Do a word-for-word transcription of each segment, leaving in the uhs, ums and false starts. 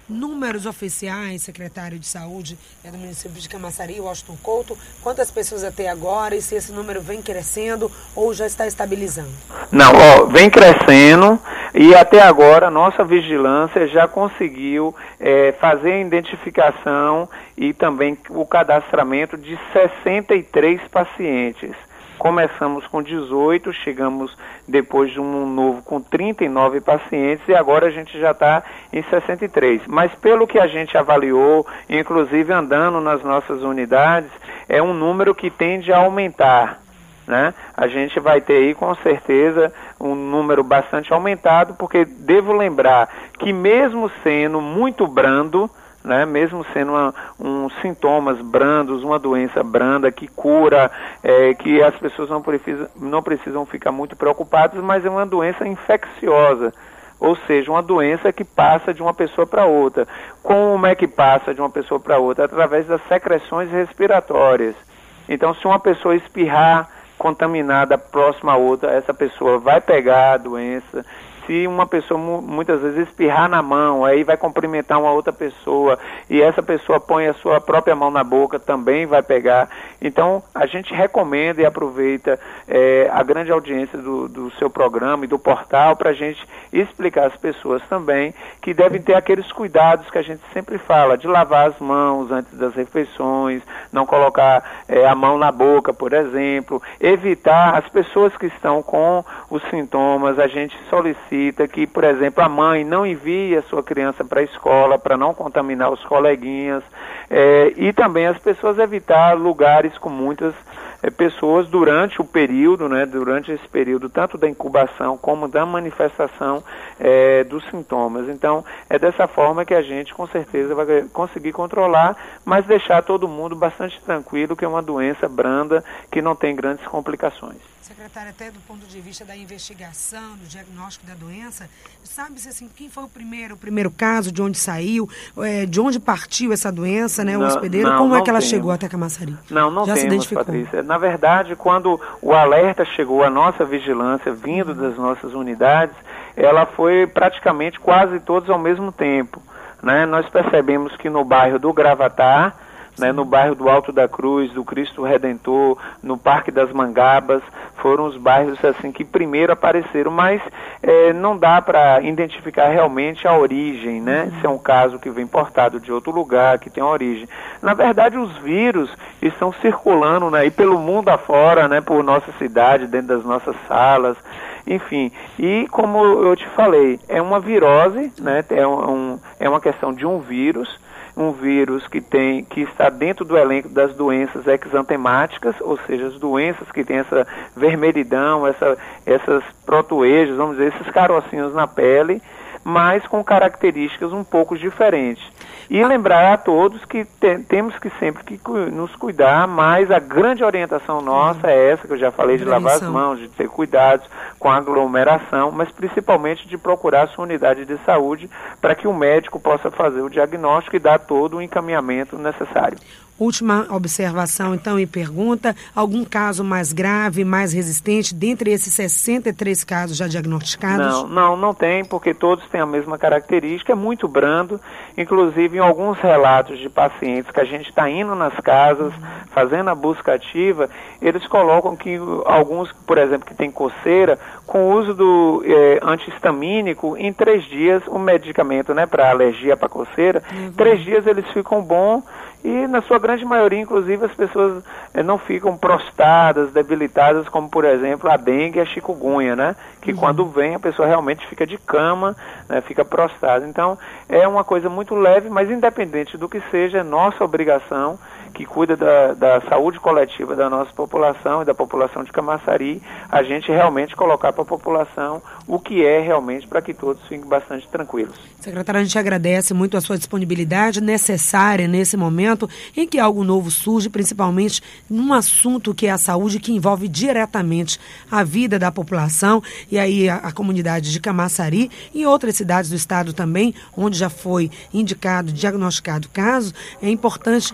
números oficiais, secretário de Saúde é, do município de Camaçari, Washington Couto, quantas pessoas até agora e se esse número vem crescendo ou já está estabilizando? Não, ó, vem crescendo e até agora a nossa vigilância já conseguiu é, fazer a identificação e também o cadastramento de sessenta e três pacientes. Começamos com dezoito, chegamos depois de um novo com trinta e nove pacientes e agora a gente já está em sessenta e três. Mas pelo que a gente avaliou, inclusive andando nas nossas unidades, é um número que tende a aumentar, né? A gente vai ter aí com certeza um número bastante aumentado, porque devo lembrar que mesmo sendo muito brando, né, mesmo sendo uma, um sintomas brandos, uma doença branda que cura, é, que as pessoas não precisam, não precisam ficar muito preocupadas, mas é uma doença infecciosa, ou seja, uma doença que passa de uma pessoa para outra. Como é que passa de uma pessoa para outra? Através das secreções respiratórias. Então, se uma pessoa espirrar contaminada próxima a outra, essa pessoa vai pegar a doença. Se uma pessoa muitas vezes espirrar na mão, aí vai cumprimentar uma outra pessoa e essa pessoa põe a sua própria mão na boca, também vai pegar. Então, a gente recomenda e aproveita é, a grande audiência do, do seu programa e do portal para a gente explicar às pessoas também que devem ter aqueles cuidados que a gente sempre fala, de lavar as mãos antes das refeições, não colocar é, a mão na boca, por exemplo, evitar as pessoas que estão com os sintomas, a gente solicita que, por exemplo, a mãe não envie a sua criança para a escola para não contaminar os coleguinhas, é, e também as pessoas evitar lugares com muitas é, pessoas durante o período, né, durante esse período, tanto da incubação como da manifestação é, dos sintomas. Então, é dessa forma que a gente, com certeza, vai conseguir controlar, mas deixar todo mundo bastante tranquilo que é uma doença branda que não tem grandes complicações. Secretário, até do ponto de vista da investigação, do diagnóstico da doença, sabe-se assim, quem foi o primeiro, o primeiro caso, de onde saiu, é, de onde partiu essa doença, né, o hospedeiro, não, como não é que ela temos. chegou até Camaçari? Não, não Já temos, se identificou? Patrícia. Na verdade, quando o alerta chegou à nossa vigilância, vindo das nossas unidades, ela foi praticamente quase todos ao mesmo tempo, né? Nós percebemos que no bairro do Gravatar, né, no bairro do Alto da Cruz, do Cristo Redentor, no Parque das Mangabas, foram os bairros assim que primeiro apareceram, mas é, não dá para identificar realmente a origem, né? Se é um caso que vem importado de outro lugar, que tem origem. Na verdade, os vírus estão circulando, né, aí pelo mundo afora, né, por nossa cidade, dentro das nossas salas, enfim. E como eu te falei, é uma virose, né, é, um, é uma questão de um vírus, um vírus que, tem, que está dentro do elenco das doenças exantemáticas, ou seja, as doenças que têm essa vermelhidão, essa, essas protoejos, vamos dizer, esses carocinhos na pele, mas com características um pouco diferentes. E lembrar a todos que te, temos que sempre que cu, nos cuidar, mas a grande orientação nossa uhum. é essa, que eu já falei, de lavar as mãos, de ter cuidados com a aglomeração, mas principalmente de procurar a sua unidade de saúde para que o médico possa fazer o diagnóstico e dar todo o encaminhamento necessário. Última observação, então, e pergunta, algum caso mais grave, mais resistente, dentre esses sessenta e três casos já diagnosticados? Não, não, não tem, porque todos têm a mesma característica, é muito brando, inclusive em alguns relatos de pacientes que a gente está indo nas casas, uhum. fazendo a busca ativa, eles colocam que alguns, por exemplo, que tem coceira, com o uso do eh, antihistamínico, em três dias, o medicamento, né, para alergia, para coceira, uhum. três dias eles ficam bons, e na sua grande maioria, inclusive, as pessoas eh, não ficam prostradas, debilitadas, como, por exemplo, a dengue e a chikungunya, né? Que uhum. quando vem, a pessoa realmente fica de cama, né, fica prostrada. Então, é uma coisa muito leve, mas independente do que seja, é nossa obrigação, que cuida da, da saúde coletiva da nossa população e da população de Camaçari, a gente realmente colocar para a população o que é realmente, para que todos fiquem bastante tranquilos. Secretário, a gente agradece muito a sua disponibilidade necessária nesse momento em que algo novo surge, principalmente num assunto que é a saúde, que envolve diretamente a vida da população, e aí a, a comunidade de Camaçari e outras cidades do estado também, onde já foi indicado, diagnosticado caso. É importante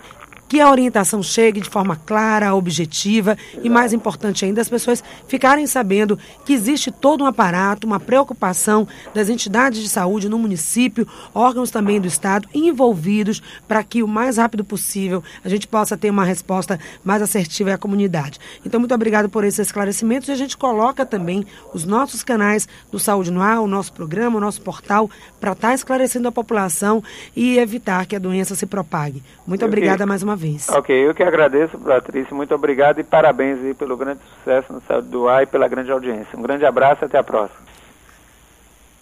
que a orientação chegue de forma clara, objetiva e, mais importante ainda, as pessoas ficarem sabendo que existe todo um aparato, uma preocupação das entidades de saúde no município, órgãos também do Estado envolvidos para que o mais rápido possível a gente possa ter uma resposta mais assertiva à comunidade. Então, muito obrigado por esses esclarecimentos e a gente coloca também os nossos canais do Saúde no Ar, o nosso programa, o nosso portal, para estar esclarecendo a população e evitar que a doença se propague. Muito eu obrigada que... mais uma vez. Ok, eu que agradeço, Patrícia, muito obrigado e parabéns aí pelo grande sucesso no Saúde do Ar e pela grande audiência. Um grande abraço e até a próxima.